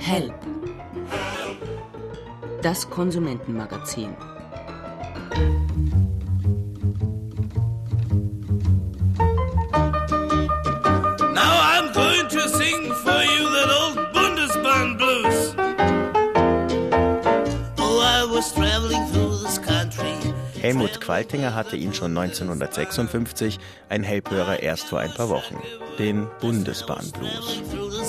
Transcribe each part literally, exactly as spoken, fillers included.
Help. Das Konsumentenmagazin. Now I'm going to sing for you that old Bundesbahn blues. Oh, I was traveling through this country. Helmut Qualtinger hatte ihn schon neunzehnhundertsechsundfünfzig, ein Help-Hörer erst vor ein paar Wochen, den Bundesbahn-Blues.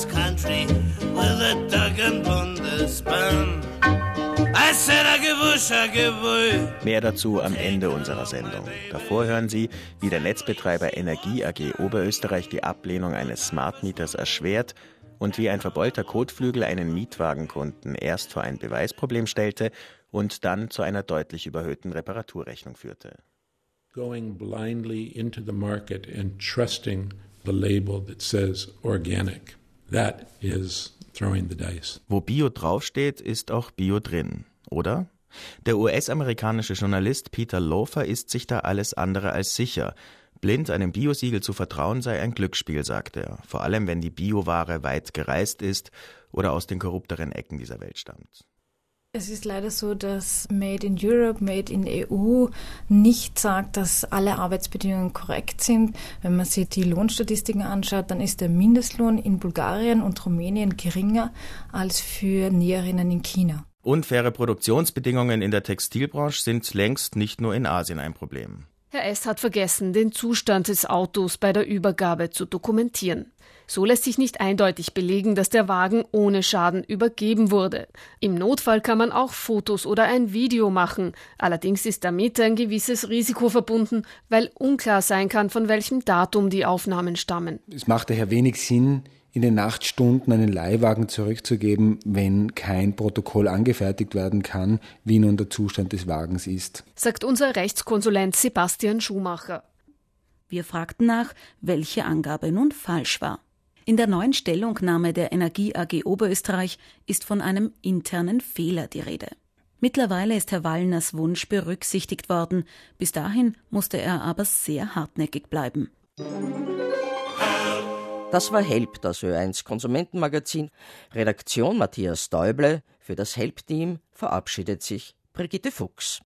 Mehr dazu am Ende unserer Sendung. Davor hören Sie, wie der Netzbetreiber Energie A G Oberösterreich die Ablehnung eines Smart Meters erschwert und wie ein verbeulter Kotflügel einen Mietwagenkunden erst vor ein Beweisproblem stellte und dann zu einer deutlich überhöhten Reparaturrechnung führte. Going blindly into the market and trusting the label that says organic. That is throwing the dice. Wo Bio draufsteht, ist auch Bio drin, oder? Der U S-amerikanische Journalist Peter Loeffler ist sich da alles andere als sicher. Blind einem Biosiegel zu vertrauen sei ein Glücksspiel, sagt er. Vor allem, wenn die Bioware weit gereist ist oder aus den korrupteren Ecken dieser Welt stammt. Es ist leider so, dass Made in Europe, Made in E U nicht sagt, dass alle Arbeitsbedingungen korrekt sind. Wenn man sich die Lohnstatistiken anschaut, dann ist der Mindestlohn in Bulgarien und Rumänien geringer als für Näherinnen in China. Unfaire Produktionsbedingungen in der Textilbranche sind längst nicht nur in Asien ein Problem. Herr S. hat vergessen, den Zustand des Autos bei der Übergabe zu dokumentieren. So lässt sich nicht eindeutig belegen, dass der Wagen ohne Schaden übergeben wurde. Im Notfall kann man auch Fotos oder ein Video machen. Allerdings ist damit ein gewisses Risiko verbunden, weil unklar sein kann, von welchem Datum die Aufnahmen stammen. Es macht daher wenig Sinn, in den Nachtstunden einen Leihwagen zurückzugeben, wenn kein Protokoll angefertigt werden kann, wie nun der Zustand des Wagens ist, sagt unser Rechtskonsulent Sebastian Schumacher. Wir fragten nach, welche Angabe nun falsch war. In der neuen Stellungnahme der Energie A G Oberösterreich ist von einem internen Fehler die Rede. Mittlerweile ist Herr Wallners Wunsch berücksichtigt worden. Bis dahin musste er aber sehr hartnäckig bleiben. Das war Help, das Ö eins Konsumentenmagazin. Redaktion Matthias Däuble. Für das Help-Team verabschiedet sich Brigitte Fuchs.